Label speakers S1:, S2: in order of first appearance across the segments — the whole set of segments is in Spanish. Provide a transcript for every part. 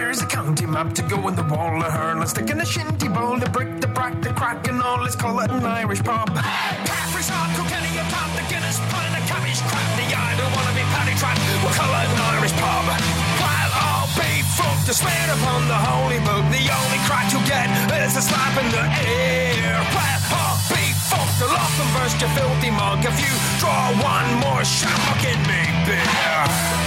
S1: Here's a county map to go in the wall of her. Let's stick in a shinty bowl, the brick, the brack, the crack and all. Let's call it an Irish pub. Caffrey's hot, Kilkenny, a pub, the Guinness, put in a cabbage crap. I don't wanna be paddy trapped. We'll call it an Irish pub. While all be fucked, to swear upon the holy book, the only crack you'll get is a slap in the air. While all be fucked, I'll often burst your filthy mug if you draw one more shot. Fucking me beer.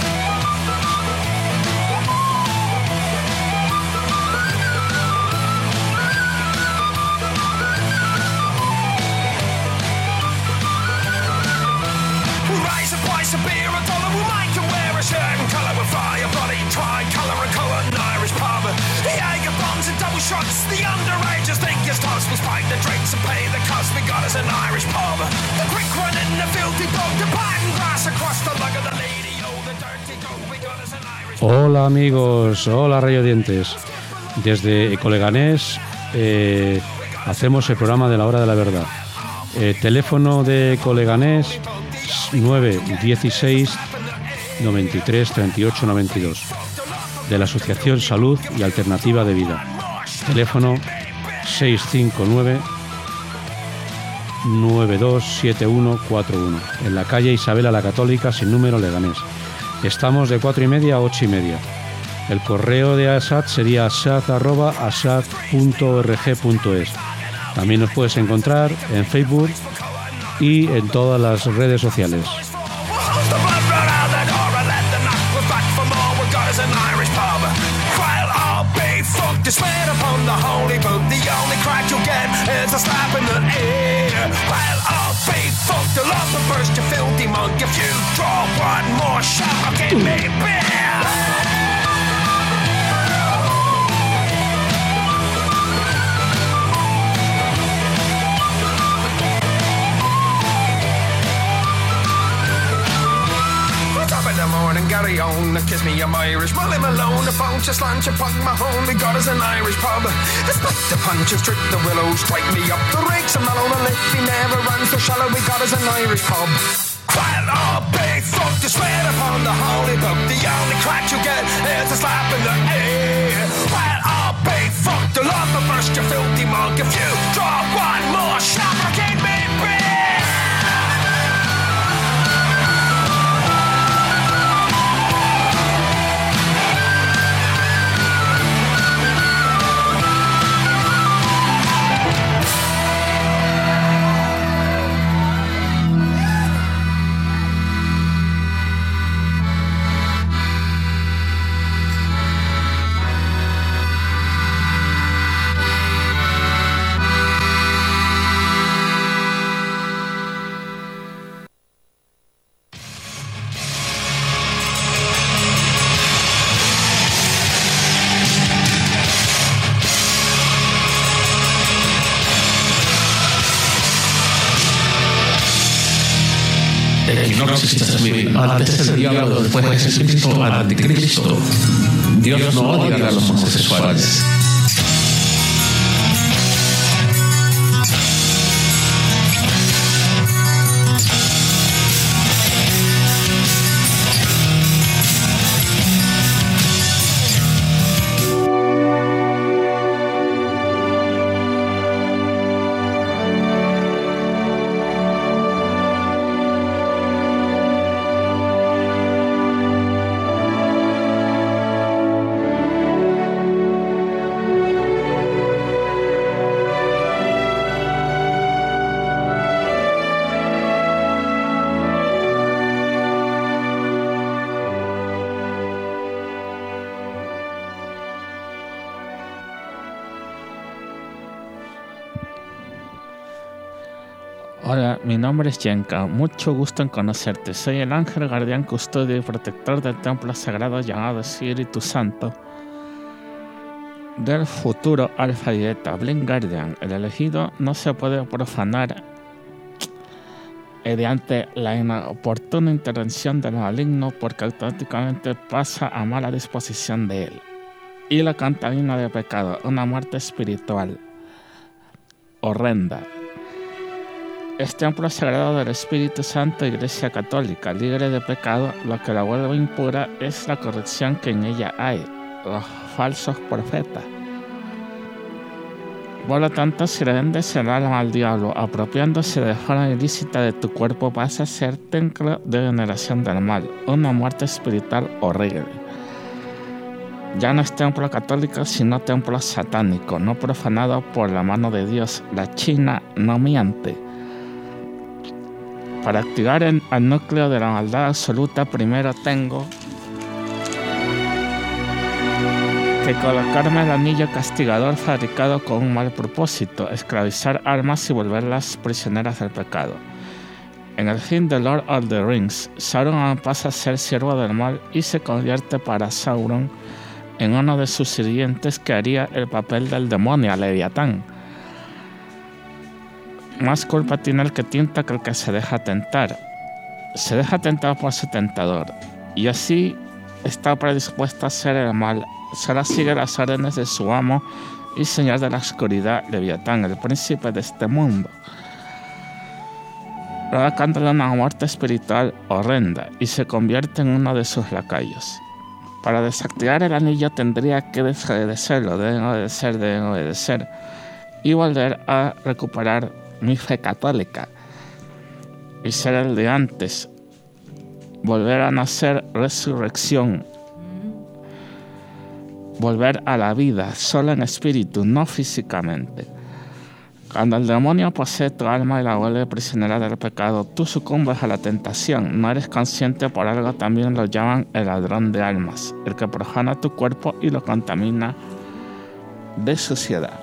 S1: A beer, a dollar, we'll make and wear a shirt and colour with fire, bloody tri-colour and colour, an Irish pub. The Jaeger bombs and double shots, the underagers think it's toss. We'll spike the drinks and pay the cost, we got us an Irish pub. The quick run in the filthy bog, the pattern grass across the lug of the lady, oh the dirty dog, we got us an Irish pub.
S2: Hola amigos, hola radiodientes. Desde Ecoleganés hacemos el programa de la hora de la verdad. Teléfono de Ecoleganés 916 93 38 92 de la Asociación Salud y Alternativa de Vida. Teléfono 659 927141 en la calle Isabela la Católica sin número, Leganés. Estamos de 4:30 a 8:30. El correo de ASAT sería asat@asat.org.es. También nos puedes encontrar en Facebook y en todas las redes sociales. Carry on, kiss me, I'm Irish. Roll him alone, the punch, a slant, you punk my home. We got us an Irish pub. Split the punches, strip the willows, strike me up the rakes. I'm not on a lick, he never runs so shallow. We got us an Irish pub. While all big fuck to swear upon the holy book, the only crack you get is a slap in the air. While all big fuck to love and burst your filthy mug. If you draw one more shot, I can't be beer.
S3: Antes el diablo, después Jesucristo, al anticristo. Dios no odia a los homosexuales.
S4: Hola, mi nombre es Yenka, mucho gusto en conocerte. Soy el ángel guardián, custodio y protector del templo sagrado llamado Espíritu Santo del futuro Alfa y Beta, Blind Guardian. El elegido no se puede profanar mediante la inoportuna intervención del maligno, porque automáticamente pasa a mala disposición de él y la contamina de pecado, una muerte espiritual horrenda. Es templo sagrado del Espíritu Santo, Iglesia Católica, libre de pecado. Lo que la vuelve impura es la corrección que en ella hay. los falsos profetas. Por lo tanto, si le vendes el alma al diablo, apropiándose de forma ilícita de tu cuerpo, vas a ser templo de veneración del mal, una muerte espiritual horrible. Ya no es templo católico, sino templo satánico, no profanado por la mano de Dios. La China no miente. Para activar el núcleo de la maldad absoluta, primero tengo que colocarme el anillo castigador fabricado con un mal propósito, esclavizar almas y volverlas prisioneras del pecado. En el fin de Lord of the Rings, Sauron pasa a ser siervo del mal y se convierte para Sauron en uno de sus sirvientes que haría el papel del demonio, Leviatán. Más culpa tiene el que tienta que el que se deja tentar. Se deja tentar por su tentador, y así está predispuesto a hacer el mal. Solo sigue las órdenes de su amo y señor de la oscuridad, Leviatán, el príncipe de este mundo, provocándole una muerte espiritual horrenda, y se convierte en uno de sus lacayos. Para desactivar el anillo tendría que desobedecerlo, deben obedecer, y volver a recuperar mi fe católica y ser el de antes, volver a nacer, resurrección, volver a la vida, solo en espíritu, no físicamente. Cuando el demonio posee tu alma y la vuelve prisionera del pecado, tú sucumbes a la tentación, no eres consciente, por algo también lo llaman el ladrón de almas, el que profana tu cuerpo y lo contamina de suciedad.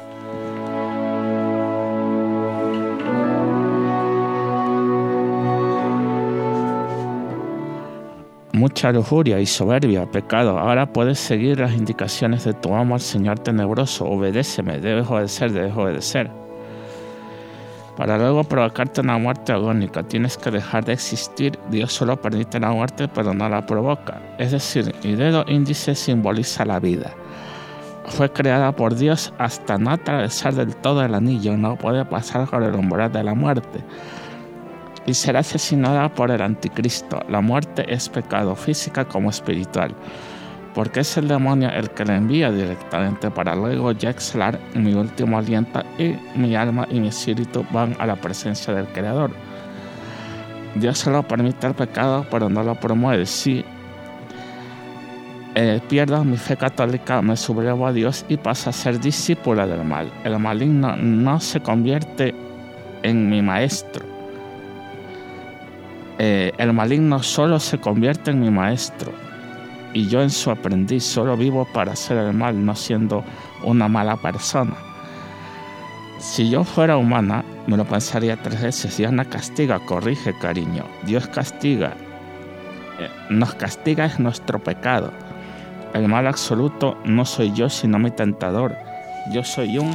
S4: Mucha lujuria y soberbia, pecado. Ahora puedes seguir las indicaciones de tu amo, el Señor tenebroso. Obedéceme, debes obedecer. Para luego provocarte una muerte agónica, tienes que dejar de existir. Dios solo permite la muerte, pero no la provoca. Es decir, mi dedo índice simboliza la vida. Fue creada por Dios hasta no atravesar del todo el anillo, no puede pasar por el umbral de la muerte. Y será asesinada por el anticristo. La muerte es pecado, física como espiritual, porque es el demonio el que la envía directamente para luego ya exhalar mi último aliento, y mi alma y mi espíritu van a la presencia del Creador. Dios solo permite el pecado, pero no lo promueve. Si pierdo mi fe católica, me sublevo a Dios y paso a ser discípula del mal. El maligno no se convierte en mi maestro. El maligno solo se convierte en mi maestro y yo en su aprendiz. Solo vivo para hacer el mal, no siendo una mala persona. Si yo fuera humana, me lo pensaría 3 veces. Dios no castiga, corrige, cariño. Dios castiga. Nos castiga es nuestro pecado. El mal absoluto no soy yo, sino mi tentador. Yo soy un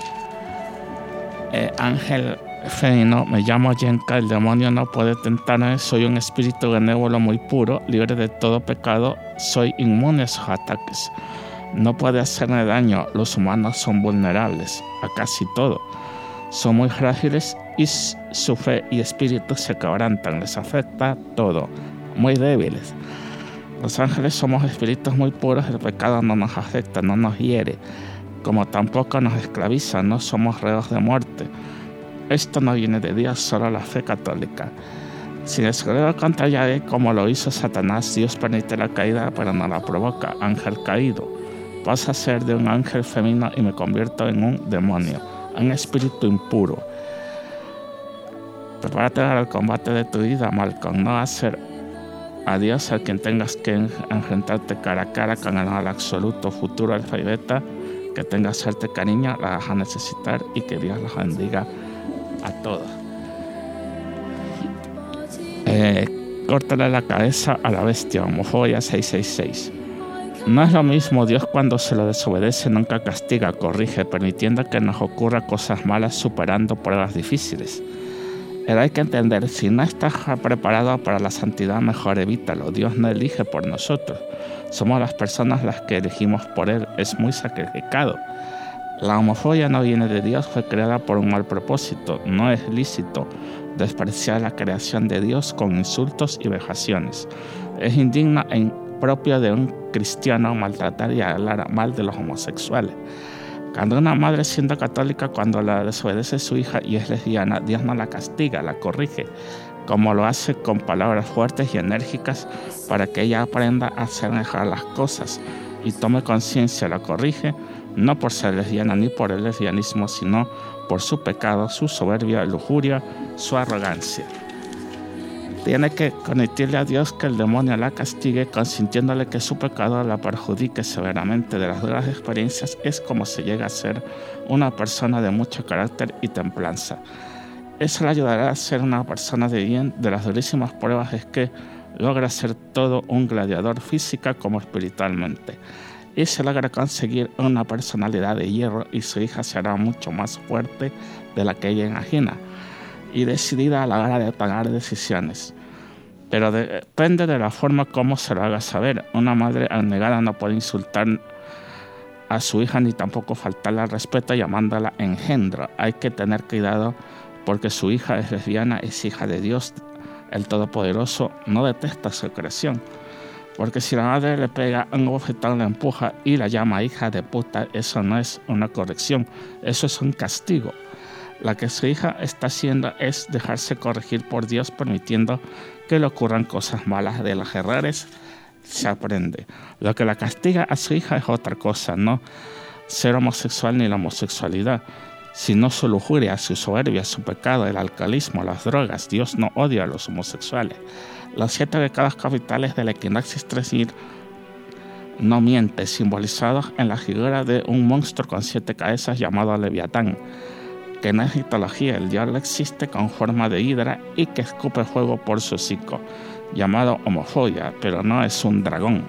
S4: ángel femenino, me llamo Yenka, el demonio no puede tentarme, soy un espíritu benévolo muy puro, libre de todo pecado, soy inmune a sus ataques. No puede hacerme daño, los humanos son vulnerables a casi todo, son muy frágiles y su fe y espíritu se quebrantan, les afecta todo, muy débiles. Los ángeles somos espíritus muy puros, el pecado no nos afecta, no nos hiere, como tampoco nos esclaviza, no somos reos de muerte. Esto no viene de Dios, solo la fe católica. Si descreo contra Yahvé, como lo hizo Satanás, Dios permite la caída, pero no la provoca. Ángel caído. Paso a ser de un ángel femenino y me convierto en un demonio, un espíritu impuro. Prepárate para el combate de tu vida, Malcolm. No hacer a Dios al quien tengas que enfrentarte cara a cara con el mal absoluto, futuro, alfa y beta. Que tengas suerte, cariño, la vas a necesitar, y que Dios los bendiga a todos. Córtale la cabeza a la bestia, homofobia 666. No es lo mismo. Dios, cuando se lo desobedece, nunca castiga, corrige, permitiendo que nos ocurra cosas malas, superando pruebas difíciles. Pero hay que entender, si no estás preparado para la santidad, mejor evítalo. Dios no elige por nosotros, somos las personas las que elegimos por Él. Es muy sacrificado. La homofobia no viene de Dios, fue creada por un mal propósito. No es lícito despreciar la creación de Dios con insultos y vejaciones. Es indigna e propio de un cristiano maltratar y hablar mal de los homosexuales. Cuando una madre, siendo católica, cuando la desobedece a su hija y es lesbiana, Dios no la castiga, la corrige, como lo hace con palabras fuertes y enérgicas para que ella aprenda a hacer mejor las cosas y tome conciencia. La corrige no por ser lesbiana ni por el lesbianismo, sino por su pecado, su soberbia, lujuria, su arrogancia. Tiene que conectarle a Dios que el demonio la castigue, consintiéndole que su pecado la perjudique severamente. De las duras experiencias es como se llega a ser una persona de mucho carácter y templanza. Eso le ayudará a ser una persona de bien. De las durísimas pruebas es que logra ser todo un gladiador física como espiritualmente. Y se logra conseguir una personalidad de hierro y su hija será mucho más fuerte de la que ella imagina y decidida a la hora de tomar decisiones. Pero depende de la forma como se lo haga saber. Una madre abnegada no puede insultar a su hija ni tampoco faltarle al respeto llamándola engendro. Hay que tener cuidado porque su hija es lesbiana, es hija de Dios, el Todopoderoso, no detesta su creación. Porque si la madre le pega un bofetón, la empuja y la llama hija de puta, eso no es una corrección, eso es un castigo. La que su hija está haciendo es dejarse corregir por Dios, permitiendo que le ocurran cosas malas. De los errores se aprende. Lo que la castiga a su hija es otra cosa, no ser homosexual ni la homosexualidad, sino su lujuria, su soberbia, su pecado, el alcoholismo, las drogas. Dios no odia a los homosexuales. Los 7 pecados capitales del equinoccio 3000 no miente, simbolizados en la figura de un monstruo con 7 cabezas llamado Leviatán, que en la mitología el diablo existe con forma de hidra y que escupe fuego por su hocico, llamado homofobia, pero no es un dragón.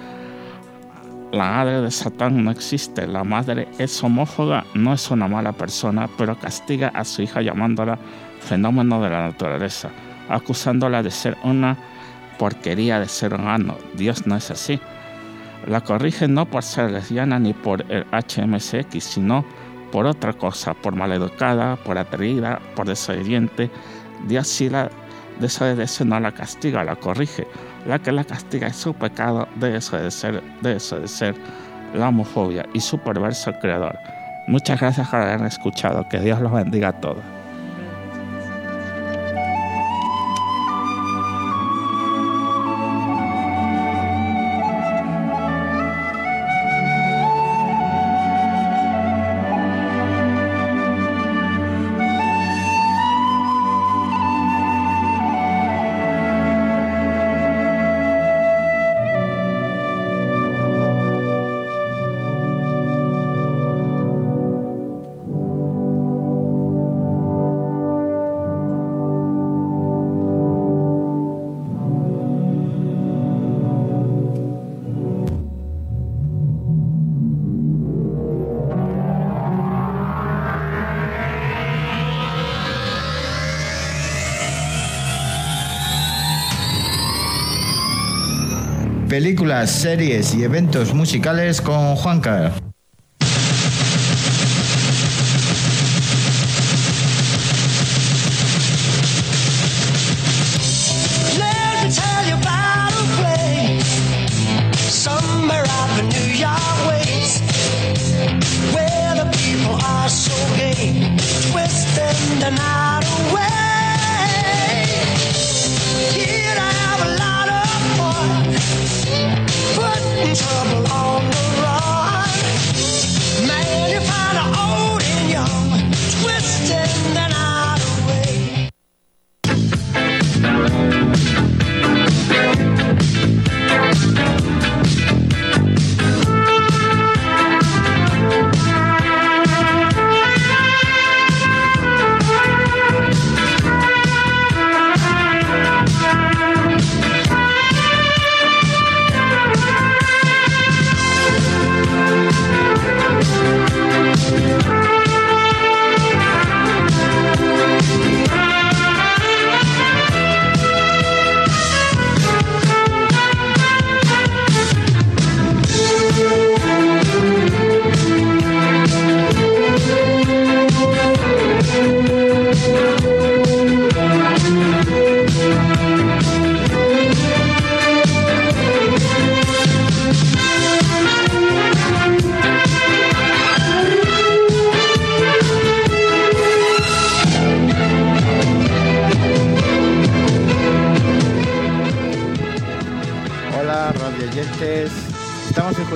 S4: La madre de Satán no existe, la madre es homófoba, no es una mala persona, pero castiga a su hija llamándola fenómeno de la naturaleza, acusándola de ser una porquería de ser humano. Dios no es así. La corrige no por ser lesbiana ni por el HMSX, sino por otra cosa, por maleducada, por atrevida, por desobediente. Dios sí la desobedece, no la castiga, la corrige. La que la castiga es su pecado de desobedecer, la homofobia y su perverso creador. Muchas gracias por haber escuchado. Que Dios los bendiga a todos.
S5: Películas, series y eventos musicales con Juancar.
S1: Trouble on the run. Man, you find an old and young, twisting the night away.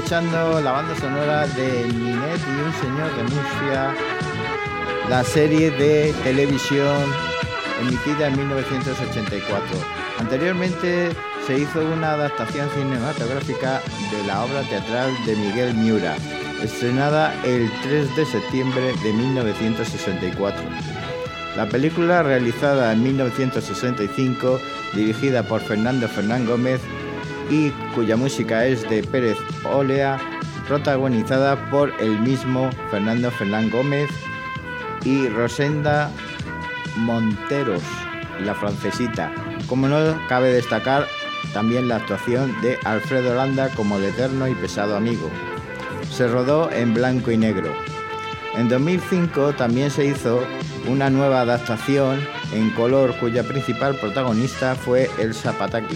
S5: escuchando la banda sonora de Ninette y un señor de Murcia, la serie de televisión emitida en 1984. Anteriormente se hizo una adaptación cinematográfica de la obra teatral de Miguel Miura, estrenada el 3 de septiembre de 1964. La película, realizada en 1965, dirigida por Fernando Fernán Gómez y cuya música es de Pérez Olea, protagonizada por el mismo Fernando Fernán Gómez y Rosenda Monteros, la francesita. Como no cabe destacar también la actuación de Alfredo Landa como el eterno y pesado amigo. Se rodó en blanco y negro. En 2005 también se hizo una nueva adaptación en color cuya principal protagonista fue Elsa Pataky.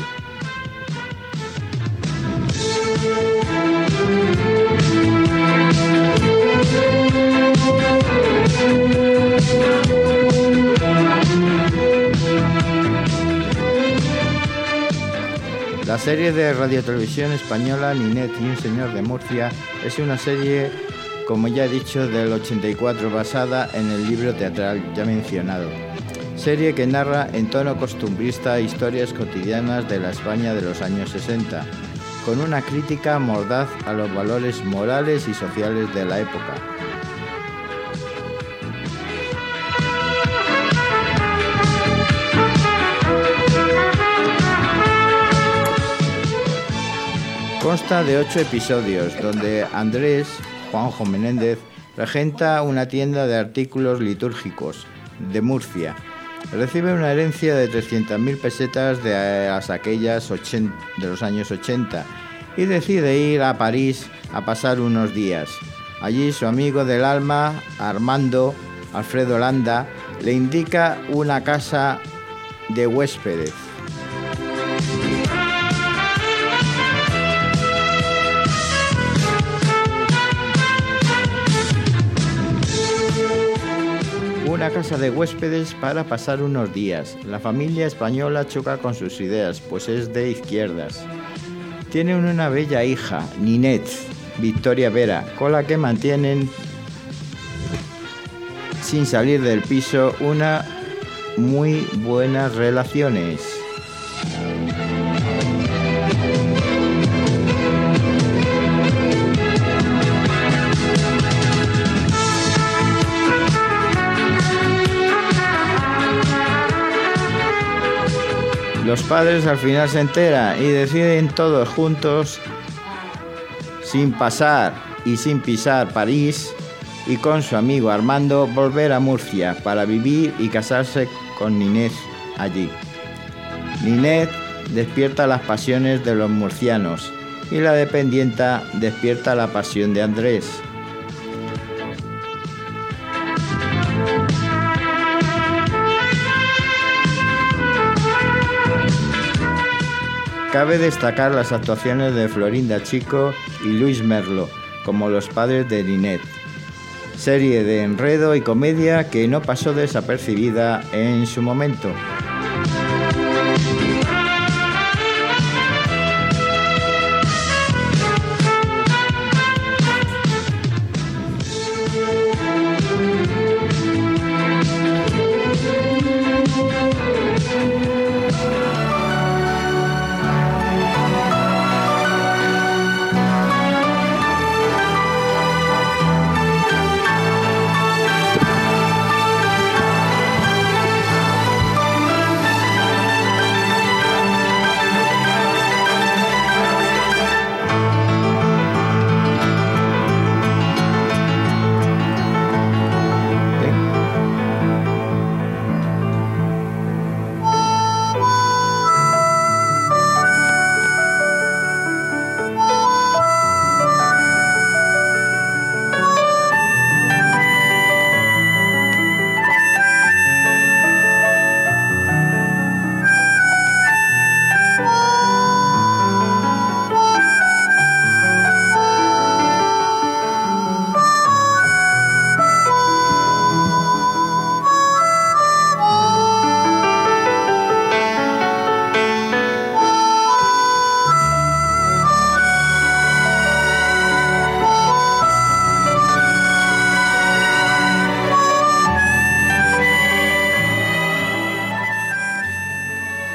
S5: La serie de radiotelevisión española Ninette y un señor de Murcia es una serie, como ya he dicho, del 84, basada en el libro teatral ya mencionado. Serie que narra en tono costumbrista historias cotidianas de la España de los años 60, con una crítica mordaz a los valores morales y sociales de la época. Consta de 8 episodios, donde Andrés, Juanjo Menéndez, regenta una tienda de artículos litúrgicos de Murcia. Recibe una herencia de 300.000 pesetas de aquellas de los años 80 y decide ir a París a pasar unos días. Allí su amigo del alma, Alfredo Landa, le indica una casa de huéspedes. Una casa de huéspedes para pasar unos días. La familia española choca con sus ideas, pues es de izquierdas. Tienen una bella hija, Ninette, Victoria Vera, con la que mantienen, sin salir del piso, una muy buenas relaciones. Los padres al final se enteran y deciden todos juntos, sin pasar y sin pisar París, y con su amigo Armando volver a Murcia para vivir y casarse con Ninette allí. Ninette despierta las pasiones de los murcianos y la dependienta despierta la pasión de Andrés. Cabe destacar las actuaciones de Florinda Chico y Luis Merlo como los padres de Ninette. Serie de enredo y comedia que no pasó desapercibida en su momento.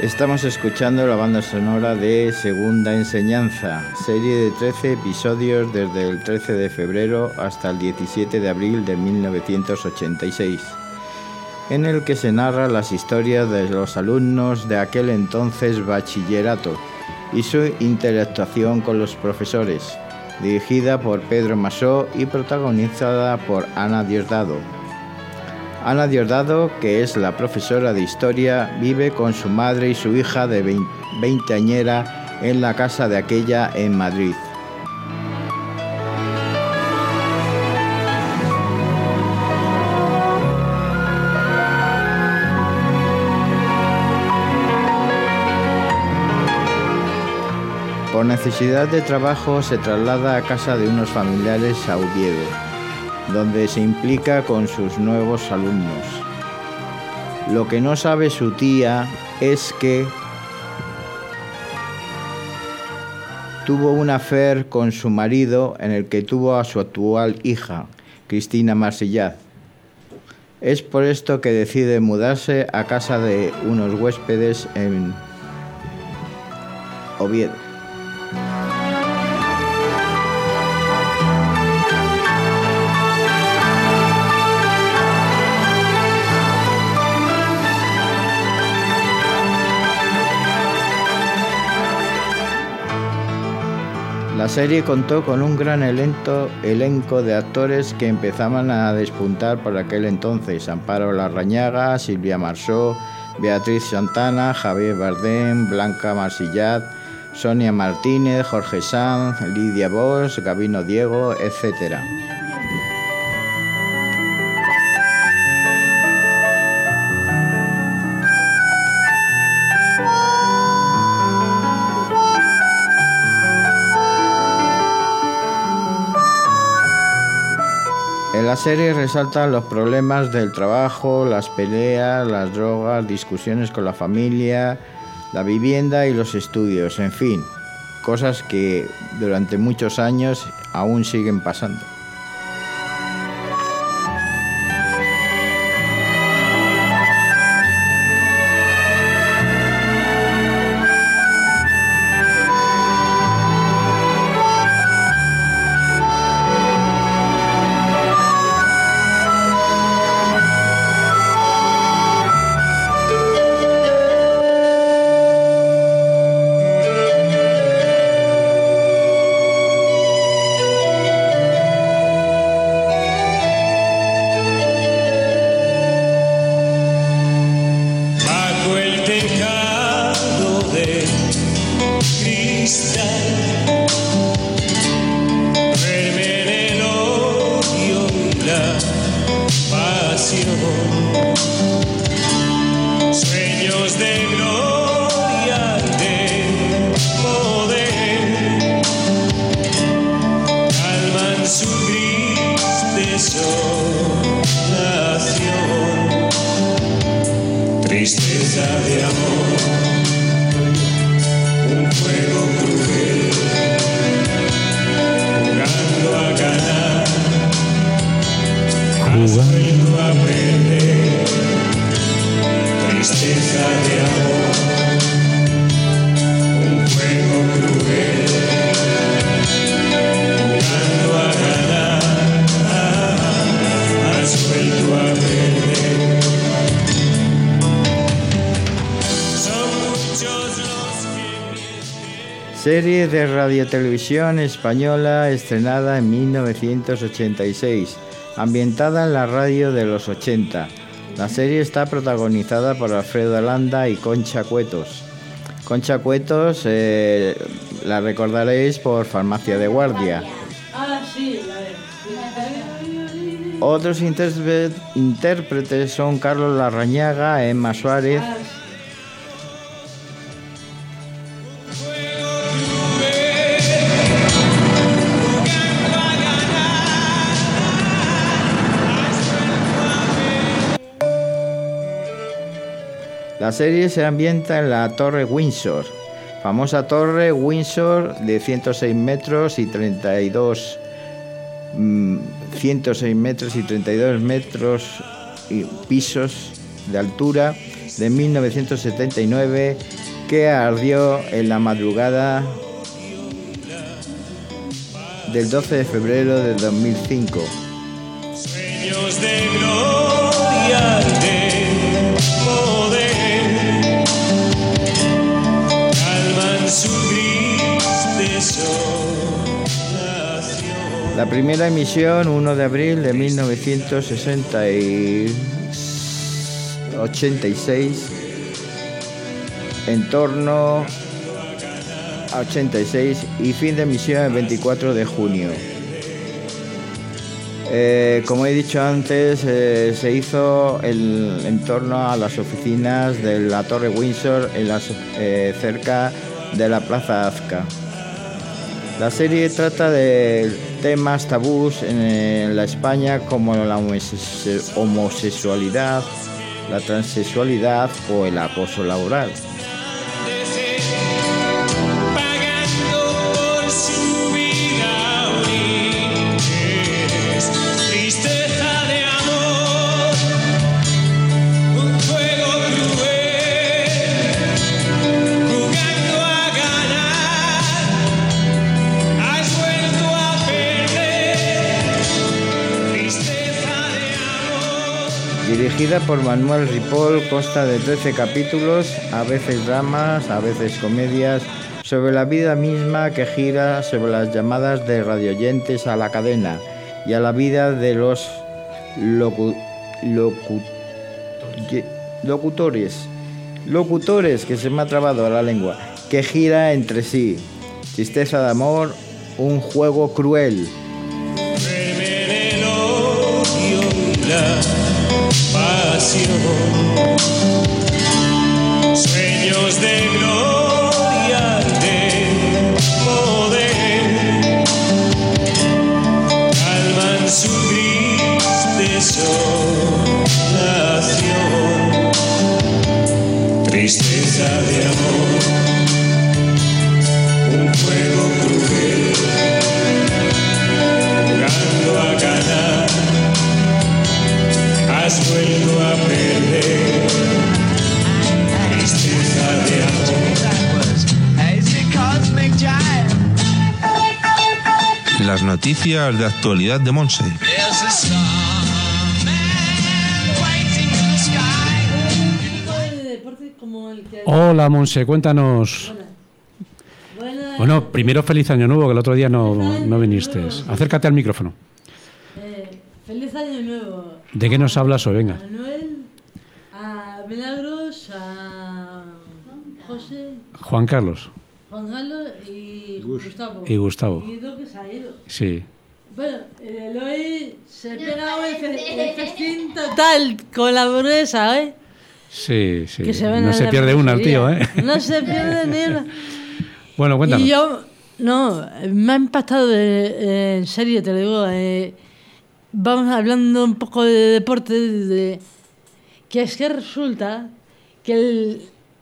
S5: Estamos escuchando la banda sonora de Segunda Enseñanza, serie de 13 episodios desde el 13 de febrero hasta el 17 de abril de 1986, en el que se narra las historias de los alumnos de aquel entonces bachillerato y su interactuación con los profesores, dirigida por Pedro Masó y protagonizada por Ana Diosdado. Ana Diosdado, que es la profesora de historia, vive con su madre y su hija de veinteañera en la casa de aquella en Madrid. Por necesidad de trabajo se traslada a casa de unos familiares a Oviedo, donde se implica con sus nuevos alumnos. Lo que no sabe su tía es que tuvo un affair con su marido en el que tuvo a su actual hija, Cristina Marsillaz. Es por esto que decide mudarse a casa de unos huéspedes en Oviedo. La serie contó con un gran elenco de actores que empezaban a despuntar por aquel entonces: Amparo Larrañaga, Silvia Marsó, Beatriz Santana, Javier Bardem, Blanca Marsillaz, Sonia Martínez, Jorge Sanz, Lidia Bosch, Gabino Diego, etc. En la serie resaltan los problemas del trabajo, las peleas, las drogas, discusiones con la familia, la vivienda y los estudios, en fin, cosas que durante muchos años aún siguen pasando.
S6: Sueños de gloria y de poder calman su triste desolación, tristeza de amor, un fuego cruel, jugando a ganar, has vuelto a perder. Tristeza de amor, un fuego cruel, jugando a ganar, has vuelto a perder. Son muchos los que mienten.
S5: Serie de radiotelevisión española estrenada en 1986, ambientada en la radio de los 80. La serie está protagonizada por Alfredo Landa y Concha Cuetos. Concha Cuetos la recordaréis por Farmacia de Guardia. Otros intérpretes son Carlos Larrañaga, Emma Suárez. La serie se ambienta en la Torre Windsor, famosa Torre Windsor de 106 metros y 32 pisos de altura, de 1979 que ardió en la madrugada del 12 de febrero de 2005.
S6: Sueños de gloria y de poder calman su gris desolación.
S5: La primera emisión, 1 de abril de 1986, en torno a 86, y fin de emisión el 24 de junio. Como he dicho antes, se hizo en torno a las oficinas de la Torre Windsor, cerca de la Plaza Azca. La serie trata de temas tabús en la España como la homosexualidad, la transexualidad o el acoso laboral. Dirigida por Manuel Ripoll, consta de 13 capítulos, a veces dramas, a veces comedias, sobre la vida misma que gira sobre las llamadas de radioyentes a la cadena y a la vida de los locutores, que se me ha trabado la lengua, que gira entre sí. Tristeza de amor, un juego cruel.
S6: Sueños de gloria y de poder calman su gris desolación. Tristeza de amor, un juego cruel, jugando a ganar, has vuelto a perder. Tristeza de amor.
S7: Las noticias de actualidad de Monse.
S8: Hola Monse, cuéntanos. Bueno, primero feliz año nuevo, que el otro día no viniste. Acércate al micrófono.
S9: Feliz año nuevo.
S8: ¿De qué nos hablas hoy? Venga.
S9: A Manuel, a Milagros, a José,
S8: Juan Carlos
S9: Juan Carlos y Gustavo.
S8: y Gustavo.
S9: Y dos que se ha ido.
S8: Sí.
S9: Bueno, Eloy se pega el festín total con la burguesa, ¿eh?
S8: Sí, sí.
S9: Que se ven
S8: No
S9: en
S8: se
S9: la
S8: pierde una el tío, ¿eh?
S9: No se pierde ni una.
S8: Bueno, cuéntanos.
S9: Y yo, no, me ha impactado, en serio, te lo digo. Vamos hablando un poco de deporte, que es que resulta que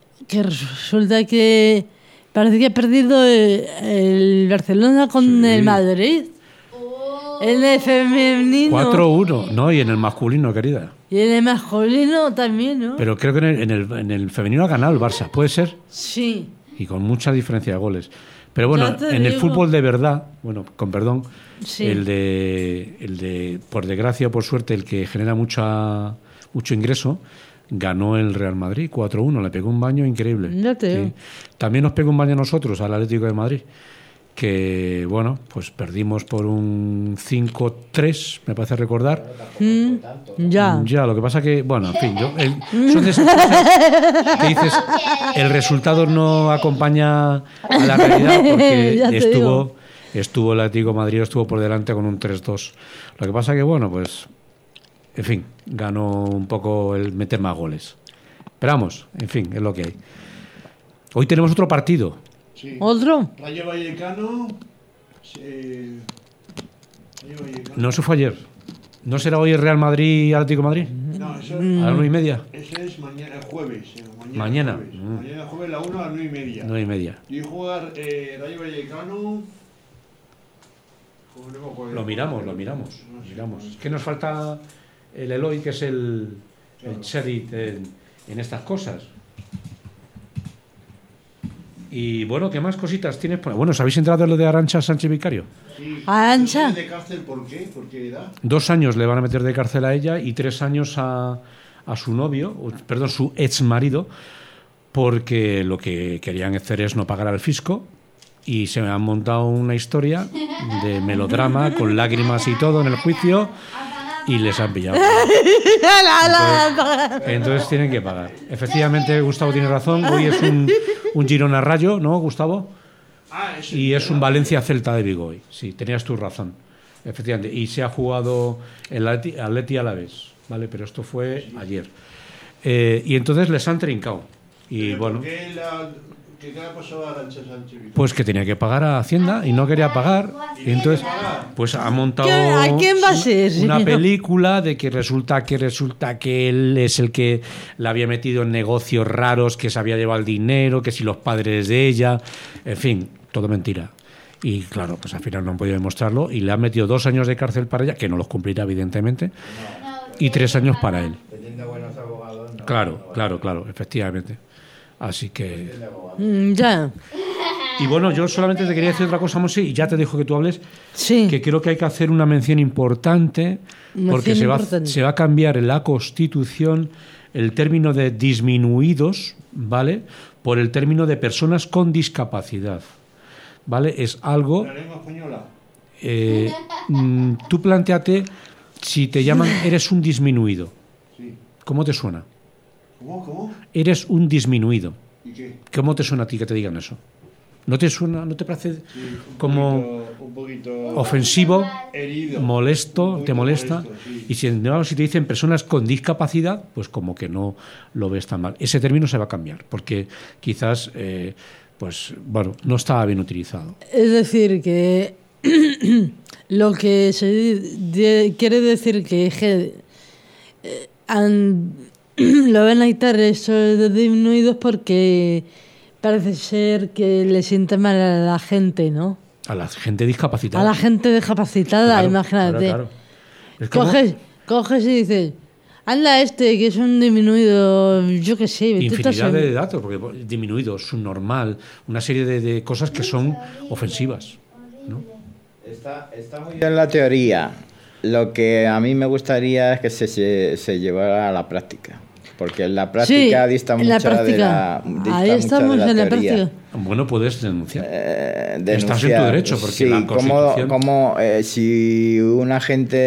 S9: parece que ha perdido el Barcelona con el Madrid. En el femenino.
S8: 4-1, ¿no? Y en el masculino, querida.
S9: Y en el masculino también, ¿no?
S8: Pero creo que en el femenino ha ganado el Barça, ¿puede ser?
S9: Sí.
S8: Y con mucha diferencia de goles. Pero bueno,
S9: Ya te
S8: en el
S9: digo.
S8: fútbol de verdad, bueno, con perdón,
S9: Sí.
S8: el de, por desgracia o por suerte, el que genera mucho ingreso, ganó el Real Madrid 4-1, le pegó un baño increíble.
S9: Ya te digo.
S8: Sí. También nos pegó un baño a nosotros, al Atlético de Madrid, que, bueno, pues perdimos por un 5-3, me parece recordar.
S9: Ya.
S8: Ya, lo que pasa que, bueno, en fin, son de esas cosas que dices, el resultado no acompaña a la realidad, porque
S9: Ya te digo.
S8: estuvo el Atlético de Madrid, estuvo por delante con un 3-2. Lo que pasa que, bueno, pues, en fin, ganó un poco el meter más goles. Pero vamos, en fin, es lo que hay. Hoy tenemos otro partido.
S10: Sí.
S9: ¿Otro?
S10: Rayo Vallecano. Rayo Vallecano.
S8: No, eso fue ayer. ¿No será hoy el Real Madrid Atlético de Madrid?
S10: No, eso,
S8: ¿A las 9:30?
S10: Eso es mañana, jueves.
S8: Mañana.
S10: Jueves. Mañana jueves, la 1 a las 9:30.
S8: 9:30.
S10: Y juega Rayo Vallecano. No me acuerdo.
S8: Lo miramos. Es que nos falta el Eloy, que es el Sheriff, en estas cosas. Y bueno, ¿qué más cositas tienes? Bueno, ¿os habéis enterado de lo de Arantxa Sánchez Vicario?
S10: Sí.
S9: Arantxa.
S10: ¿De cárcel por qué? ¿Por qué edad?
S8: 2 años le van a meter de cárcel a ella y 3 años a su novio, perdón, su ex marido, porque lo que querían hacer es no pagar al fisco y se han montado una historia de melodrama con lágrimas y todo en el juicio y les han pillado. Entonces tienen que pagar. Efectivamente, Gustavo tiene razón. Hoy es un Girona Rayo, ¿no, Gustavo? Y es un Valencia Celta de Vigo hoy. Sí, tenías tu razón. Efectivamente. Y se ha jugado el Atleti Alavés, ¿vale? Pero esto fue ayer. Y entonces les han trincado. Y bueno.
S10: ¿Qué le ha pasado a Arantxa Sánchez Vicario?
S8: Pues que tenía que pagar a Hacienda y no quería pagar. Y entonces, pues ha montado
S9: ¿A quién va a ser?
S8: una película de que resulta que él es el que la había metido en negocios raros, que se había llevado el dinero, que si los padres de ella, en fin, todo mentira. Y claro, pues al final no han podido demostrarlo y le han metido 2 años de cárcel para ella, que no los cumplirá evidentemente, y 3 años para él.
S5: Teniendo buenos abogados. No,
S8: Claro, efectivamente. Así que...
S9: Ya.
S8: Y bueno, yo solamente te quería decir otra cosa, Monse, y ya te dejo que tú hables,
S9: Sí.
S8: que creo que hay que hacer una mención importante, porque se va a cambiar en la Constitución el término de disminuidos, ¿vale?, por el término de personas con discapacidad, ¿vale? Es algo...
S10: ¿La lengua española?
S8: Tú plantéate, si te llaman eres un disminuido,
S10: Sí.
S8: ¿cómo te suena?
S10: ¿Cómo?
S8: Eres un disminuido.
S10: ¿Y qué?
S8: ¿Cómo te suena a ti que te digan eso? ¿No te suena, no te parece
S10: Un poquito
S8: ofensivo,
S10: herido.
S8: molesto, te molesta?
S10: Molesto, sí.
S8: Y si te dicen personas con discapacidad, pues como que no lo ves tan mal. Ese término se va a cambiar, porque quizás, pues bueno, no estaba bien utilizado.
S9: Es decir, que lo que quiere decir que lo van a quitar eso de disminuidos porque parece ser que le siente mal a la gente, ¿no?
S8: A la gente discapacitada.
S9: A la gente discapacitada,
S8: Claro,
S9: imagínate.
S8: claro. Es como
S9: Coges y dices, anda que es un disminuido, yo qué sé.
S8: infinidad de datos, porque disminuido, subnormal, una serie de cosas que son ofensivas, ¿no?
S5: Está muy bien la teoría. Lo que a mí me gustaría es que se llevara a la práctica. Porque en la práctica dista mucho de la
S9: Ahí estamos en la
S5: teoría.
S9: práctica.
S8: Bueno, puedes denunciar.
S5: Denunciar.
S8: Estás en tu derecho, porque
S5: sí,
S8: la Constitución...
S5: como si un agente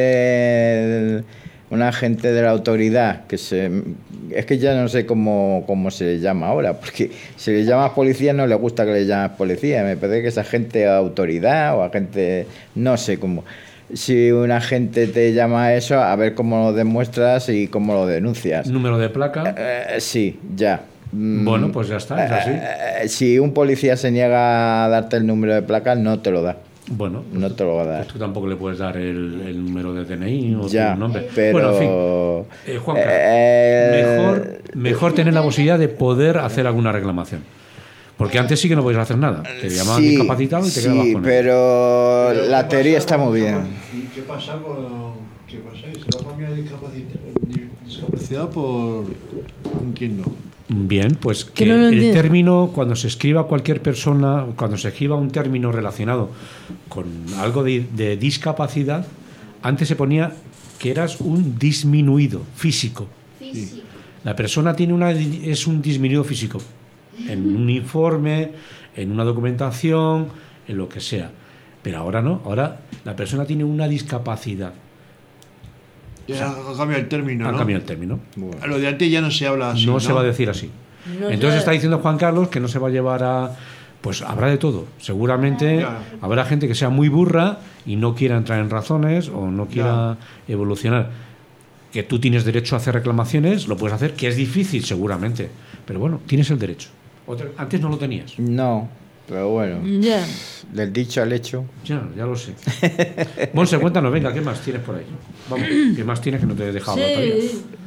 S5: de la autoridad, es que ya no sé cómo se le llama ahora, porque si le llamas policía no le gusta que le llames policía, me parece que es agente de autoridad o agente, no sé cómo. Si un agente te llama a eso, a ver cómo lo demuestras y cómo lo denuncias.
S8: Número de placa.
S5: Sí, ya.
S8: Bueno, pues ya está, es así.
S5: Si un policía se niega a darte el número de placa, no te lo da.
S8: Bueno,
S5: no te lo va a dar.
S8: Pues tú tampoco le puedes dar el número de DNI o
S5: ya,
S8: tu nombre.
S5: Pero,
S8: bueno, en fin, Juanca, mejor tener la posibilidad de poder hacer alguna reclamación. Porque antes sí que no podías hacer nada. Te llamaban discapacitado y te quedabas con él.
S5: Pero la teoría está muy bien.
S10: ¿Y qué pasa ¿Se va a cambiar discapacidad por...? No entiendo.
S8: Bien, pues que el término, cuando se escriba cualquier persona, cuando se escriba un término relacionado con algo de discapacidad, antes se ponía que eras un disminuido físico.
S10: Sí.
S8: La persona es un disminuido físico. En un informe, en una documentación, en lo que sea. Pero ahora no, ahora la persona tiene una discapacidad.
S10: Ya ha cambiado el término, ¿no?
S8: Ha cambiado el término.
S10: Bueno. Lo de antes ya no se habla así,
S8: No se va a decir así. Entonces está diciendo Juan Carlos que no se va a llevar a... Pues habrá de todo. Seguramente habrá gente que sea muy burra y no quiera entrar en razones o no quiera evolucionar. Que tú tienes derecho a hacer reclamaciones, lo puedes hacer, que es difícil seguramente. Pero bueno, tienes el derecho. Antes no lo tenías.
S5: No, pero bueno.
S9: Ya.
S5: Del dicho al hecho.
S8: Ya lo sé. Monse, cuéntanos, venga, ¿qué más tienes por ahí? Vamos, ¿qué más tienes que no te he dejado hablar todavía?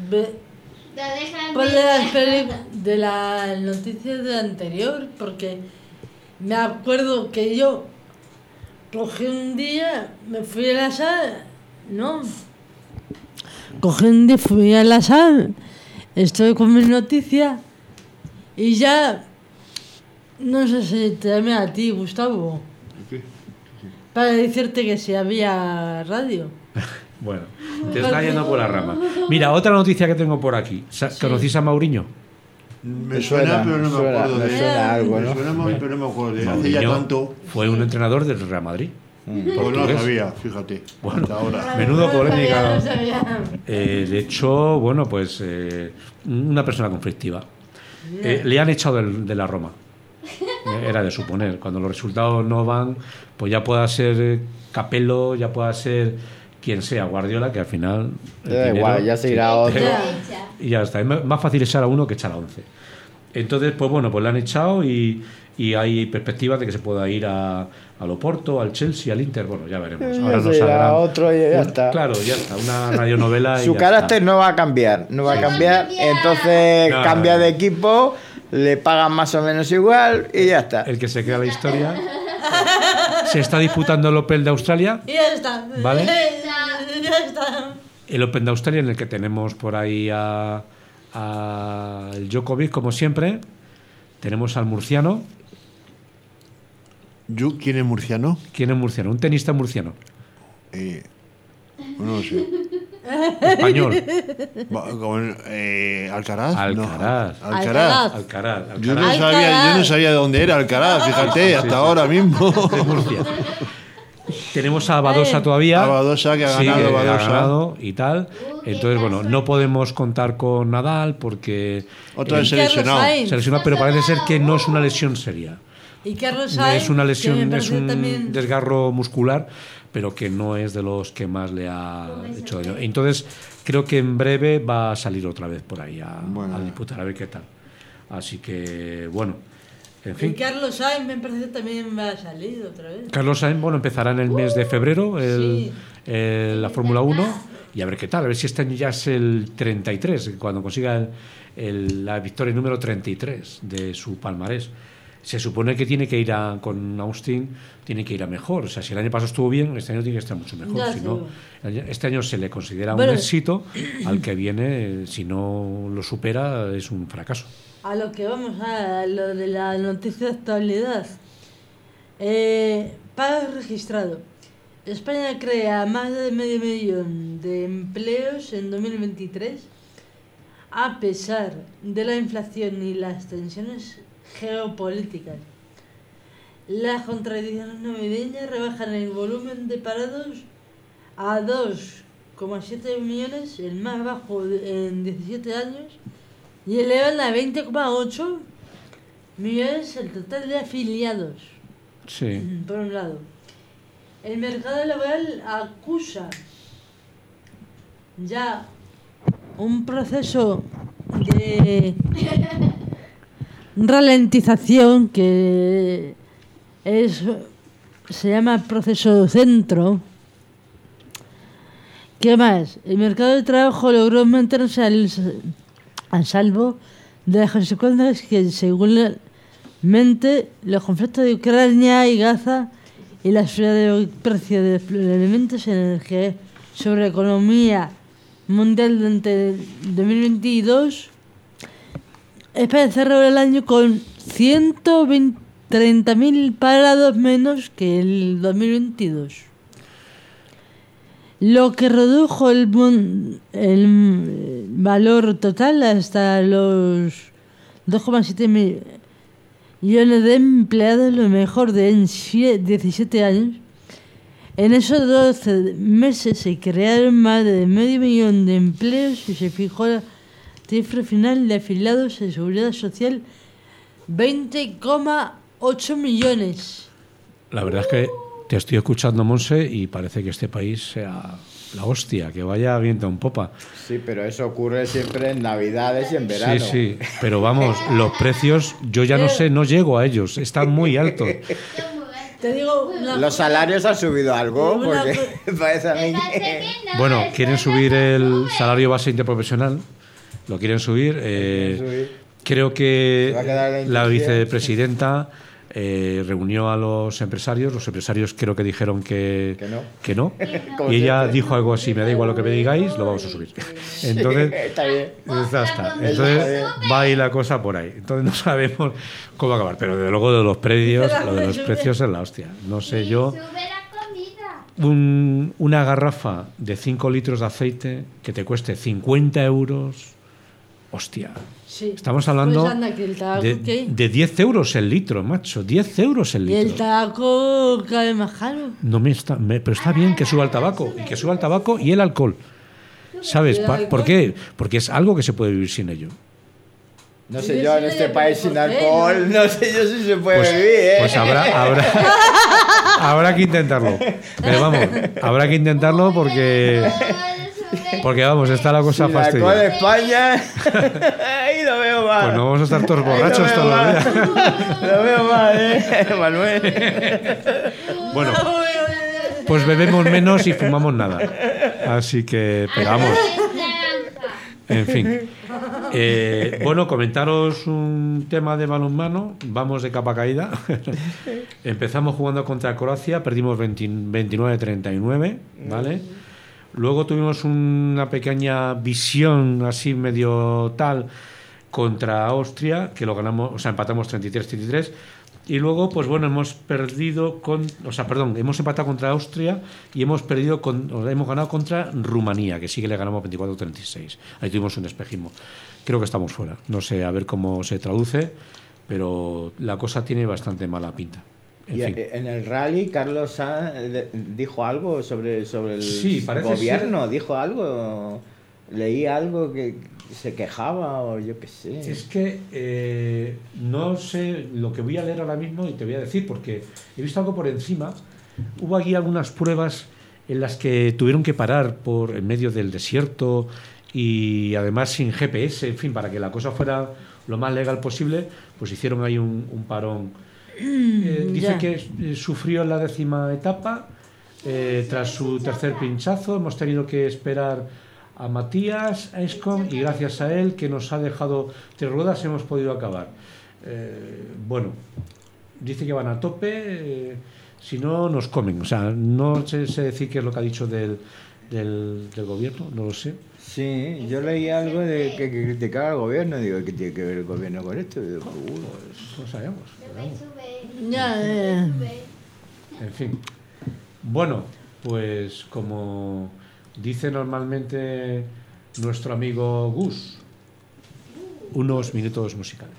S9: De la noticia de anterior, porque me acuerdo que yo cogí un día, me fui a la sala, ¿no? Cogí un día, fui a la sala estoy con mi noticia y ya no sé si te llamé a ti, Gustavo, para decirte que si había radio.
S8: Bueno, te está yendo por la rama. Mira, otra noticia que tengo por aquí. ¿Conocís a Mauriño?
S10: Me suena, pero no me acuerdo de él.
S5: Me suena algo, ¿no?
S10: Me suena, pero no me acuerdo de él. Hace
S8: Mauriño
S10: ya tanto.
S8: fue un entrenador del Real Madrid.
S10: Pues no lo sabía, fíjate.
S8: Bueno,
S10: hasta ahora.
S8: menudo polémica.
S9: No sabía.
S8: De hecho, bueno, pues una persona conflictiva. Le han echado de la Roma. Era de suponer. Cuando los resultados no van, pues ya pueda ser Capello, ya pueda ser quien sea, Guardiola, que al final...
S5: Da igual, ya se irá otro.
S8: Y ya está. Es más fácil echar a uno que echar a 11. Entonces, pues bueno, pues le han echado y hay perspectivas de que se pueda ir al Oporto, al Chelsea, al Inter. Bueno, ya veremos. Ahora
S5: Ya
S8: nos
S5: se irá
S8: sabrán.
S5: otro y ya está.
S8: Claro, ya está. Una radionovela.
S5: Su carácter no va a cambiar, entonces
S8: No,
S5: cambia
S8: no.
S5: de equipo, le pagan más o menos igual y ya está.
S8: El que se crea la historia. Se está disputando el Open de Australia.
S9: Y ya está.
S8: ¿Vale?
S9: Ya está.
S8: El Open de Australia, en el que tenemos por ahí a el Djokovic, como siempre. Tenemos al murciano.
S10: ¿Quién es murciano?
S8: ¿Quién es murciano? Un tenista murciano.
S10: No lo sé.
S8: Español.
S10: ¿Alcaraz?
S8: Alcaraz.
S10: No, Alcaraz.
S8: Alcaraz.
S10: Yo no sabía de dónde era Alcaraz, fíjate, hasta ahora mismo.
S8: De Murcia. Tenemos a Badosa todavía.
S10: A Badosa, que ha
S8: Sí,
S10: ganado,
S8: que
S10: Badosa.
S8: ha ganado y tal. Entonces, bueno, no podemos contar con Nadal porque...
S10: Otra vez se lesionó.
S8: Se lesionó, pero parece ser que no es una lesión seria.
S9: Y Carlos Sainz,
S8: Es una
S9: que
S8: lesión,
S9: me
S8: es
S9: parece
S8: un
S9: también...
S8: desgarro muscular, pero que no es de los que más le ha hecho daño. Entonces, creo que en breve va a salir otra vez por ahí a disputar, a ver qué tal. Así que, bueno, en
S9: Y
S8: fin.
S9: Carlos Sainz me parece que también va a salir otra vez.
S8: Carlos Sainz, bueno, empezará en el mes de febrero la Fórmula 1 y a ver qué tal, a ver si este año ya es el 33, cuando consiga la victoria número 33 de su palmarés. Se supone que tiene que ir con Austin, tiene que ir a mejor. O sea, si el año pasado estuvo bien, este año tiene que estar mucho mejor.
S9: Ya,
S8: Si
S9: sí.
S8: no, este año se le considera
S9: Bueno.
S8: un éxito, al que viene, si no lo supera, es un fracaso.
S9: A lo que vamos, a lo de la noticia de actualidad. Paro registrado. España crea más de 500.000 de empleos en 2023, a pesar de la inflación y las tensiones geopolíticas. Las contradicciones navideñas rebajan el volumen de parados a 2,7 millones, el más bajo en 17 años, y elevan a 20,8 millones el total de afiliados.
S8: Sí.
S9: Por un lado, el mercado laboral acusa ya un proceso de ralentización que se llama proceso centro. ¿Qué más? El mercado de trabajo logró mantenerse a salvo de las consecuencias que, seguramente, los conflictos de Ucrania y Gaza y la subida del precio de los alimentos y energía sobre la economía mundial durante 2022. España cerró el año con 130.000 parados menos que el 2022, lo que redujo el valor total hasta los 2,7 millones de empleados, lo mejor de 17 años. En esos 12 meses se crearon más de 500.000 de empleos y se fijó la cifra final de afiliados en Seguridad Social, 20,8 millones.
S8: La verdad es que te estoy escuchando, Monse, y parece que este país sea la hostia, que vaya viento en popa.
S5: Sí, pero eso ocurre siempre en Navidades y en verano.
S8: Sí, pero vamos, los precios, yo ya no sé, no llego a ellos, están muy altos.
S9: Te digo
S5: los salarios han subido algo, porque parece a mí que...
S8: Bueno, quieren subir el salario base interprofesional, lo quieren subir. Creo que la vicepresidenta reunió a los empresarios creo que dijeron que no.
S5: Como
S8: Y ella
S5: siempre.
S8: dijo algo así: me da igual lo que me digáis, lo vamos a subir. Entonces,
S5: Está bien.
S8: ya está. Entonces va ahí la cosa por ahí. Entonces no sabemos cómo va a acabar, pero desde luego lo de los precios es la hostia. No sé yo. Una garrafa de 5 litros de aceite que te cueste 50 euros, hostia.
S9: Sí.
S8: Estamos hablando
S9: Pues anda, que el tabaco, ¿qué?
S8: de 10 euros el litro, macho. 10 euros el
S9: Y el
S8: litro.
S9: tabaco cada vez más caro.
S8: No pero está bien que suba el tabaco. Y que suba el tabaco y el alcohol. ¿Sabes? ¿Por qué? Porque es algo que se puede vivir sin ello.
S5: No sé yo en este país sin alcohol, no sé yo si se puede vivir, ¿eh?
S8: Pues habrá que intentarlo. Pero vamos, habrá que intentarlo porque vamos, está la cosa
S5: sin alcohol
S8: fastidiosa.
S5: en España, ahí lo veo mal.
S8: Pues no vamos a estar todos borrachos
S5: Ahí
S8: todos los días.
S5: Lo veo mal, Manuel.
S8: Bueno, pues bebemos menos y fumamos nada. Así que pegamos. En fin. Bueno, comentaros un tema de balonmano. Vamos de capa caída. Empezamos jugando contra Croacia, perdimos 29-39, ¿vale? Luego tuvimos una pequeña visión así medio tal contra Austria, que lo ganamos, o sea, empatamos 33-33. Y luego, pues bueno, hemos empatado contra Austria y hemos ganado contra Rumanía, que sí que le ganamos 24-36. Ahí tuvimos un espejismo. Creo que estamos fuera. No sé a ver cómo se traduce, pero la cosa tiene bastante mala pinta.
S5: En el rally, Carlos Sainz dijo algo sobre el
S8: Sí, parece
S5: gobierno, dijo algo, leí algo que se quejaba o yo qué sé.
S8: Es que no sé lo que voy a leer ahora mismo y te voy a decir, porque he visto algo por encima. Hubo aquí algunas pruebas en las que tuvieron que parar en medio del desierto y además sin GPS, en fin, para que la cosa fuera lo más legal posible, pues hicieron ahí un parón. Dice que sufrió en la 10ª etapa, tras su tercer pinchazo. Hemos tenido que esperar a Matías Eiskon y gracias a él, que nos ha dejado 3 ruedas, hemos podido acabar. Bueno, dice que van a tope, si no nos comen. O sea, no sé decir qué es lo que ha dicho del gobierno, no lo sé.
S5: Sí, yo leí algo de que criticaba al gobierno. Digo, ¿qué tiene que ver el gobierno con esto? Digo,
S8: pues no sabemos. En fin. Bueno, pues como dice normalmente nuestro amigo Gus, unos minutos musicales.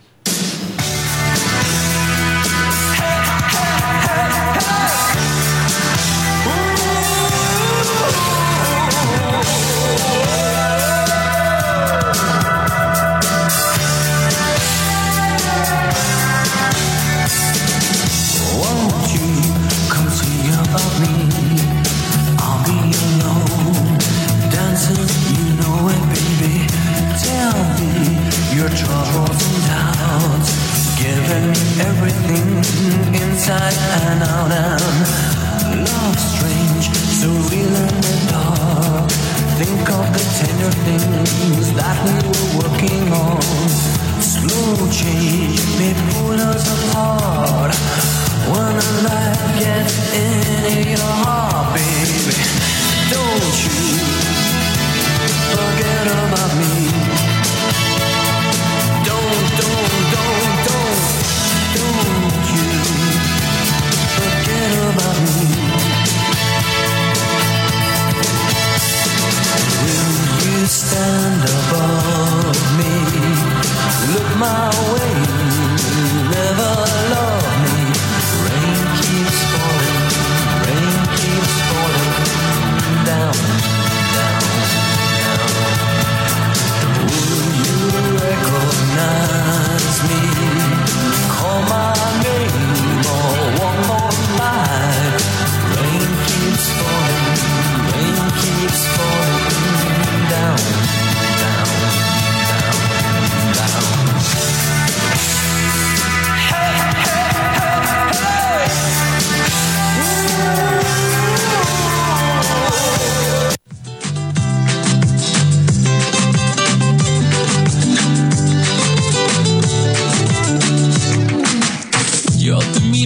S1: Your troubles and doubts, giving everything inside and out, and love strange, so real in the dark. Think of the tender things that we were working on. Slow change may pull us apart. When the light gets in your heart, baby, don't you forget about me. Don't you forget about me. Will you stand above me? Look my way, never love me. Rain keeps falling down.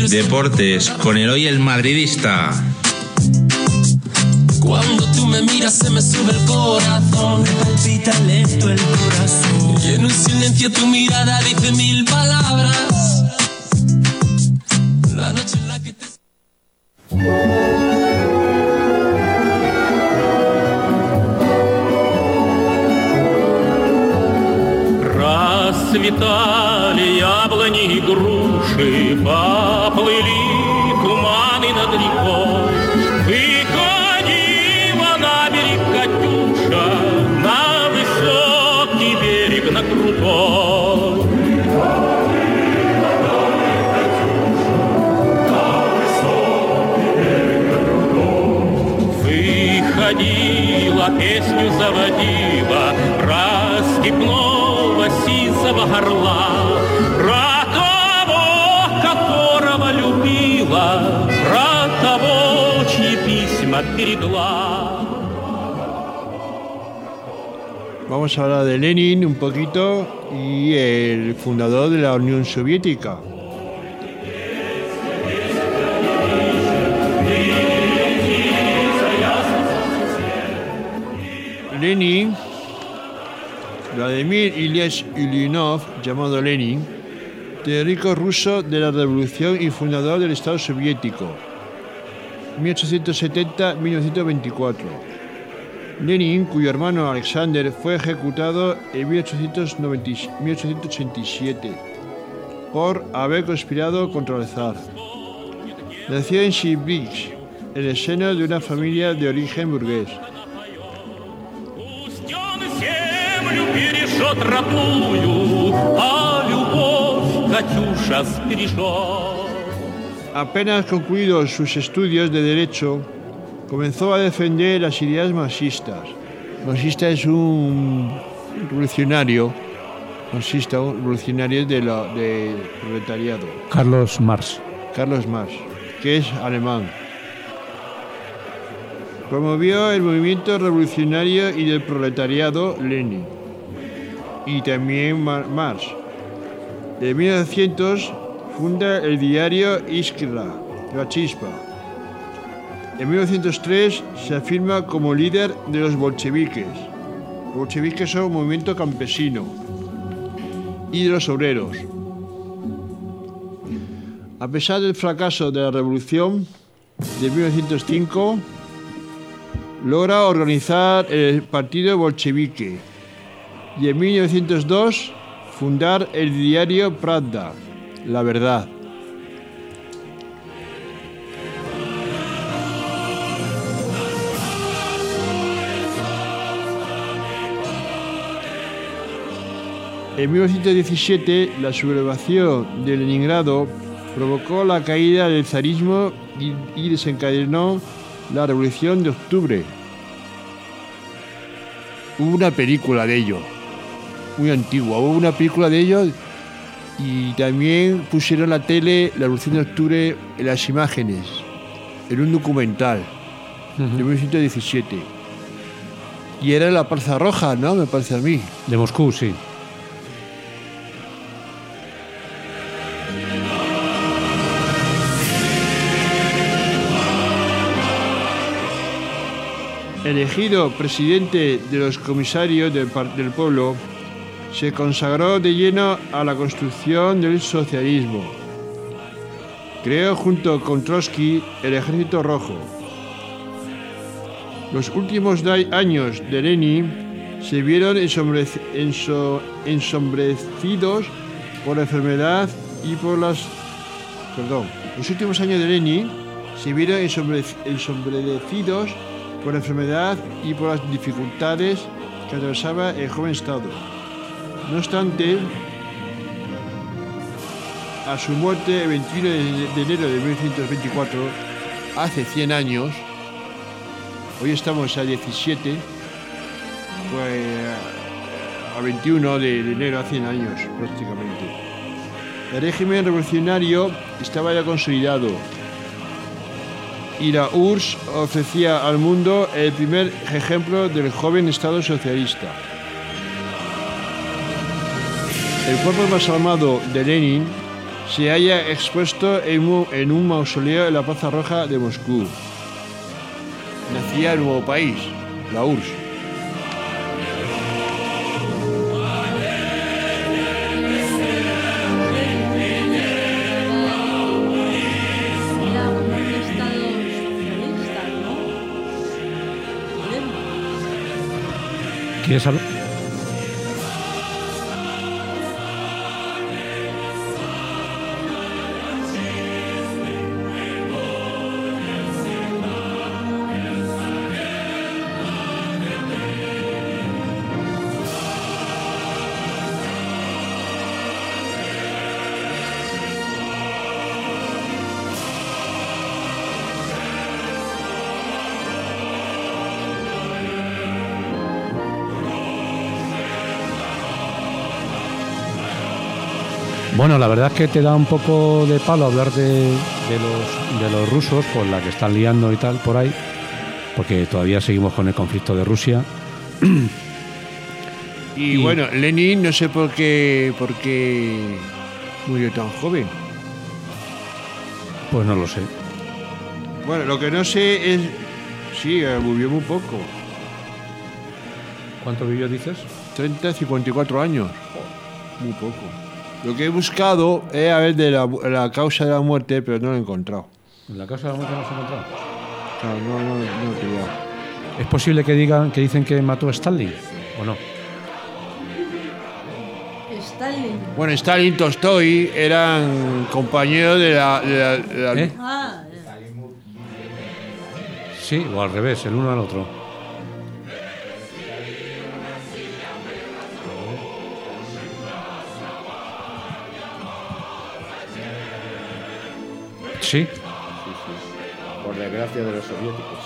S7: Deportes con Eloy el madridista.
S11: Cuando tú me miras se me sube el corazón, me palpita lento el corazón. Y en un silencio tu mirada dice 1000 palabras. La noche en la que te...
S6: Расцветали яблони и груши, поплыли туманы над рекой. Выходила на берег Катюша, на высокий берег, на крутой. Выходила, песню заводила, про степного сизого горла, про того, которого любила, про того, чьи письма берегла.
S10: Vamos a hablar de Lenin un poquito y el fundador de la Unión Soviética. Lenin, Vladimir Ilyich Ulyanov, llamado Lenin, teórico ruso de la revolución y fundador del Estado soviético, 1870-1924. Lenin, cuyo hermano Alexander fue ejecutado en 1887 por haber conspirado contra el zar. Nació en Sibirsk, en el seno de una familia de origen burgués. Apenas concluidos sus estudios de Derecho, comenzó a defender las ideas marxistas. Marxista es un revolucionario, del proletariado.
S8: Carlos Marx,
S10: que es alemán. Promovió el movimiento revolucionario y del proletariado Lenin y también Marx. En 1900 funda el diario Iskra, La Chispa. En 1903 se afirma como líder de los bolcheviques. Los bolcheviques son un movimiento campesino y de los obreros. A pesar del fracaso de la revolución de 1905, logra organizar el partido bolchevique y en 1902 fundar el diario Pravda, La Verdad. En 1917, la sublevación de Leningrado provocó la caída del zarismo y desencadenó la Revolución de Octubre. Hubo una película de ello, muy antigua, y también pusieron en la tele la Revolución de Octubre en las imágenes, en un documental de 1917. Y era en la Plaza Roja, ¿no? Me parece a mí.
S8: De Moscú, sí.
S10: Elegido presidente de los comisarios del pueblo, se consagró de lleno a la construcción del socialismo. Creó junto con Trotsky el Ejército Rojo. Los últimos años de Lenin se vieron ensombrecidos por la enfermedad y por las... Los últimos años de Lenin se vieron ensombrecidos por la enfermedad y por las dificultades que atravesaba el joven Estado. No obstante, a su muerte el 21 de enero de 1924, hace 100 años, hoy estamos a 17, pues a 21 de enero, hace 100 años prácticamente. El régimen revolucionario estaba ya consolidado y la URSS ofrecía al mundo el primer ejemplo del joven Estado socialista. El cuerpo más armado de Lenin se halla expuesto en un mausoleo en la Plaza Roja de Moscú. Nacía el nuevo país, la URSS.
S8: ¿Quieres hablar? Bueno, la verdad es que te da un poco de palo hablar de los rusos, por la que están liando y tal por ahí, porque todavía seguimos con el conflicto de Rusia.
S10: Y bueno, Lenin, no sé por qué murió tan joven.
S8: Pues no lo sé.
S10: Bueno, lo que no sé es... Sí, murió muy poco.
S8: ¿Cuánto vivió, dices?
S10: 30, 54 años. Muy poco. Lo que he buscado es a ver de la causa de la muerte, pero no lo he encontrado.
S8: ¿La causa de la muerte no se ha encontrado?
S10: Claro, no he pillado.
S8: ¿Es posible que dicen que mató a Stalin o no?
S9: Stalin.
S10: Bueno, Stalin y Tolstoy eran compañeros de la
S8: ¿Eh? Sí, o al revés, el uno al otro. Sí.
S5: Sí. Por desgracia de los soviéticos.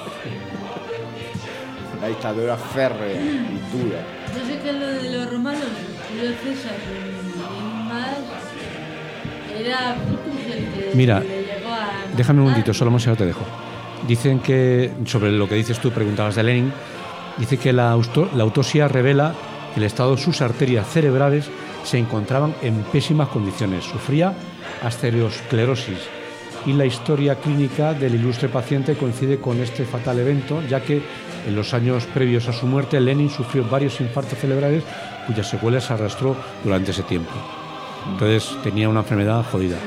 S5: La dictadura férrea y dura.
S9: Yo sé que lo de los romanos, Julio César y más, era Brutus el que
S8: Mira,
S9: le llegó a...
S8: déjame un momentito, solo te dejo. Dicen que, sobre lo que dices tú, preguntabas de Lenin, dice que la autopsia revela que el estado de sus arterias cerebrales se encontraban en pésimas condiciones. Sufría arteriosclerosis. Y la historia clínica del ilustre paciente coincide con este fatal evento, ya que en los años previos a su muerte Lenin sufrió varios infartos cerebrales cuyas secuelas se arrastró durante ese tiempo. Entonces tenía una enfermedad jodida.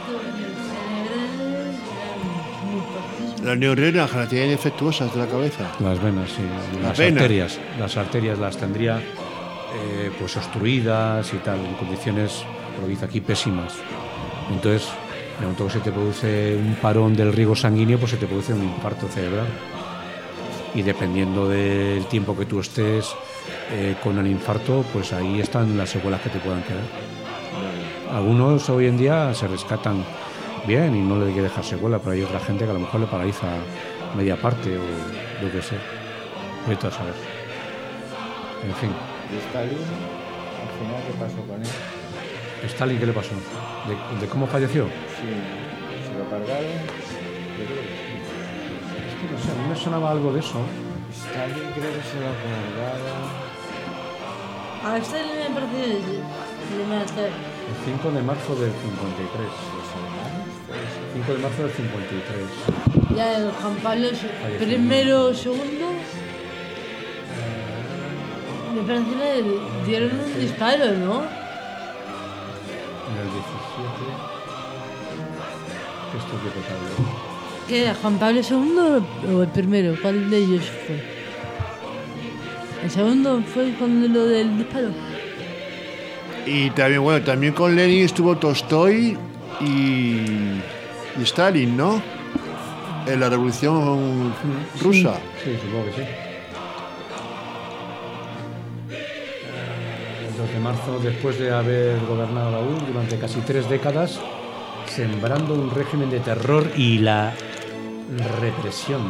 S10: Las neuronas las tienen defectuosas de la cabeza.
S8: Las venas, sí. Las arterias las tendría pues obstruidas y tal, en condiciones, por lo que dice aquí, pésimas. Entonces, en el momento que se te produce un parón del riego sanguíneo, pues se te produce un infarto cerebral. Y dependiendo del tiempo que tú estés con el infarto, pues ahí están las secuelas que te puedan quedar. Algunos hoy en día se rescatan bien y no le hay que dejar secuela, pero hay otra gente que a lo mejor le paraliza media parte o lo que sea. Vete a saber. En fin.
S5: ¿Y Stalin? Al final, ¿qué pasó con él?
S8: ¿Stalin qué le pasó? ¿De cómo falleció?
S5: Sí, se lo cargaron. Yo creo que sí.
S8: Es que no sé, a mí me sonaba algo de eso.
S5: Stalin creo que se lo cargaron.
S9: A Stalin me parece de matar.
S8: El 5 de marzo del 53. 5 de marzo del 53.
S9: Ya el Juan Pablo primero, segundo. Me parece que le dieron un disparo, ¿no?
S8: En el 17. Esto es de total.
S9: ¿Qué era? ¿Juan Pablo II o el primero? ¿Cuál de ellos fue? ¿El segundo fue con lo del disparo?
S10: Y también, bueno, también con Lenin estuvo Tolstoy y Stalin, ¿no? En la Revolución Rusa.
S8: Sí, supongo que sí. El 2 de marzo, después de haber gobernado la URSS durante casi 3 décadas, sembrando un régimen de terror y la represión.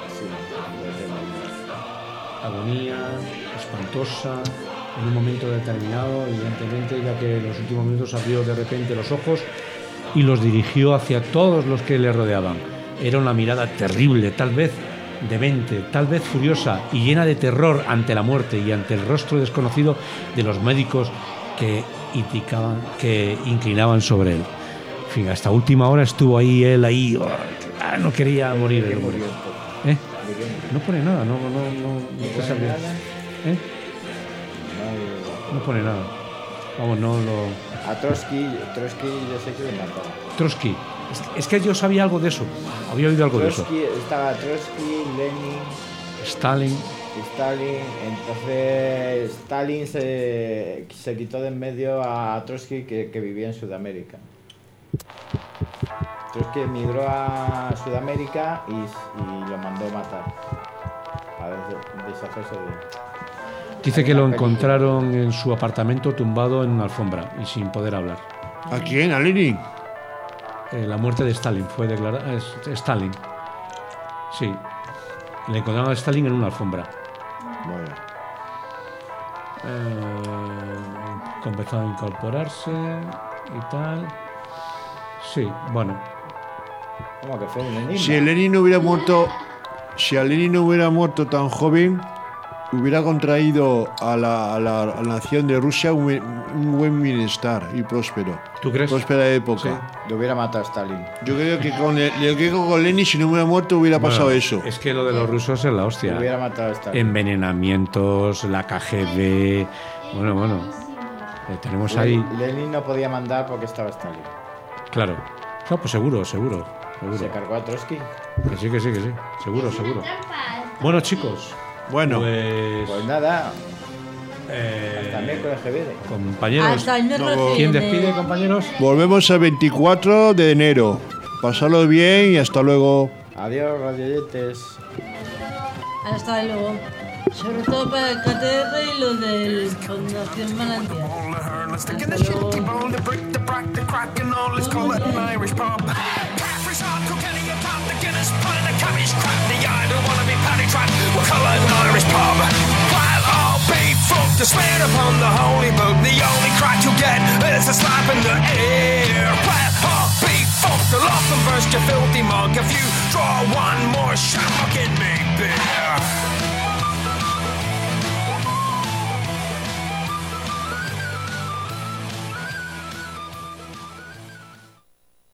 S8: Agonía espantosa en un momento determinado, evidentemente, ya que en los últimos minutos abrió de repente los ojos y los dirigió hacia todos los que le rodeaban. Era una mirada terrible, tal vez demente, tal vez furiosa y llena de terror ante la muerte y ante el rostro desconocido de los médicos que inclinaban sobre él. fin, hasta última hora estuvo ahí, no quería morir.
S5: Que murió.
S8: No pone nada, no te sabría. No pone nada. Vamos, no lo...
S5: A Trotsky yo sé que le mataron.
S8: Trotsky. Es que yo sabía algo de eso. Había oído algo de eso.
S5: Estaba Trotsky, Lenin,
S8: Stalin.
S5: Entonces Stalin se quitó de en medio a Trotsky que vivía en Sudamérica. Trotsky emigró a Sudamérica y lo mandó matar. A deshacerse de él.
S8: Dice que lo encontraron en su apartamento tumbado en una alfombra y sin poder hablar.
S10: ¿A quién? ¿A Lenin?
S8: La muerte de Stalin fue declarada. Stalin. Sí. Le encontraron a Stalin en una alfombra.
S5: Bueno.
S8: Comenzó a incorporarse y tal. Sí, bueno.
S5: ¿Cómo que fue un enigma?
S10: Si a Lenin no hubiera muerto tan joven, hubiera contraído a la nación de Rusia un buen bienestar y próspero.
S8: ¿Tú crees?
S10: Próspera época.
S8: Sí.
S5: Le hubiera matado a Stalin.
S10: Yo creo que con Lenin, si no hubiera muerto, hubiera pasado eso.
S8: Es que lo de los rusos es la hostia.
S5: Le hubiera matado a Stalin.
S8: Envenenamientos, la KGB. Bueno. Tenemos ahí.
S5: Lenin no podía mandar porque estaba Stalin.
S8: Claro. No, pues seguro.
S5: Se cargó a Trotsky.
S8: Que sí. Seguro. Bueno, chicos.
S10: Bueno.
S5: Pues nada. Hasta el miércoles que viene.
S8: Compañeros.
S9: Hasta el miércoles que
S8: ¿Quién
S9: viene.
S8: despide, compañeros?
S10: Volvemos el 24 de enero. Pasarlo bien y hasta luego.
S5: Adiós, radioyentes.
S9: Hasta luego. Sobre todo para el KTR y lo del Fundación Manantial.
S2: Sticking a shinty bowl, the brick, the brack, the crack, and all. Let's call it an Irish pub. Caffrey's hard, Kilkenny, a pub, the Guinness, pint, the cabbage crap. The I don't wanna be paddy trapped. We'll call it an Irish pub. While all beef fucked, the smear upon the holy book. The only crack you get is a slap in the air. While all beef fucked, the lock and burst your filthy mug. If you draw one more shot, I'll get me beer.